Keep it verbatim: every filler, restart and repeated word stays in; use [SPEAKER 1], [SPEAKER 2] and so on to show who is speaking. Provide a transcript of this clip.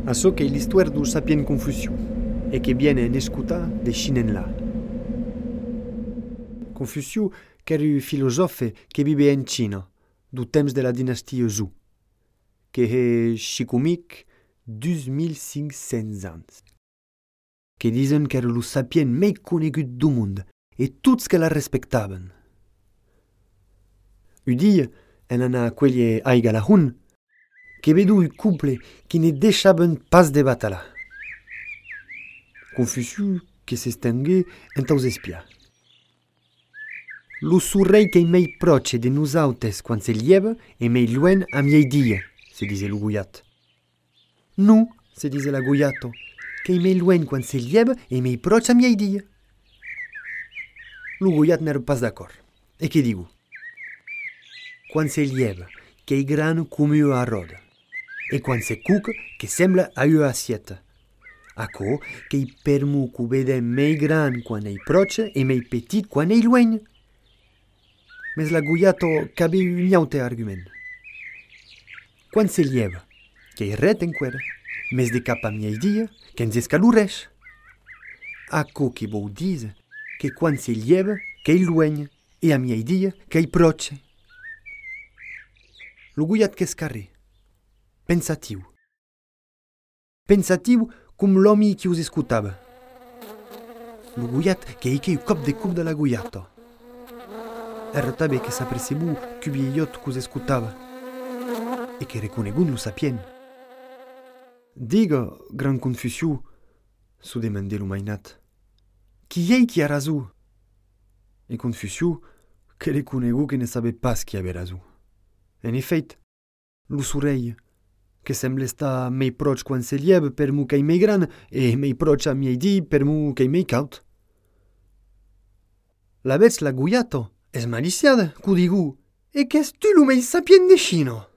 [SPEAKER 1] Açò che è l'histoire du sapien Confuciu e che viene in escuta de Shinen La. Confuciu era un filosofe che vive in Cina, du temps de la dinastia Zhou, che è scicumic duemilacinquecents ans. Che dicono che era lo sapien mai conegut du mund e tutti che la respectaven. Un dia, en anà a quegli aiga la hun, che vedu un couple che ne deixaven pas de batala. Confuciu che se stenghe entaus espia. Lo surrei che è mei proce de nusautes quan se lieva e mei luen a miei die, se dice lo guiat. Nu, se dice la guiato, che mei luen quan se lieva e mei proce a miei die. Lo guiat n'era pas d'accordo. E che dico? Quan se lieva, che è grano come a roda. E quan se cuca, che sembla a ua assietta. Acò che i permu cu vede mei gran quan ei proce e mei petit quan ei luegn. Mes la guiato cabe un aute argument. Quan se lieva, che ei ret en quera, mes de cap a miei dia, che en zescalures. Acò che vou dise, che quan se lieva, che ei luegn, e a miei dia, che ei proce. Lo guiat che scarri. Pensatiu. Pensatiu cum l'omi che us escutava. Lo guiat che ei che il cop de cup de la guiato. Era tabe che s'apresibu che vieillot che us escutava. E che reconegun lo sapien. Diga, gran Confuciu, su demandè lo mainat. Chi ei chi ha rasu? E Confuciu che reconegu che ne sabe pas chi ave rasu. En effet, lo surei, che semble sta mei proci quan se lieva per mu che ei mei gran e mei proci a miei di per mu che ei mei caut. La vez la guiato es maliciada, cu digu, e che stu lo mei sapien de scino.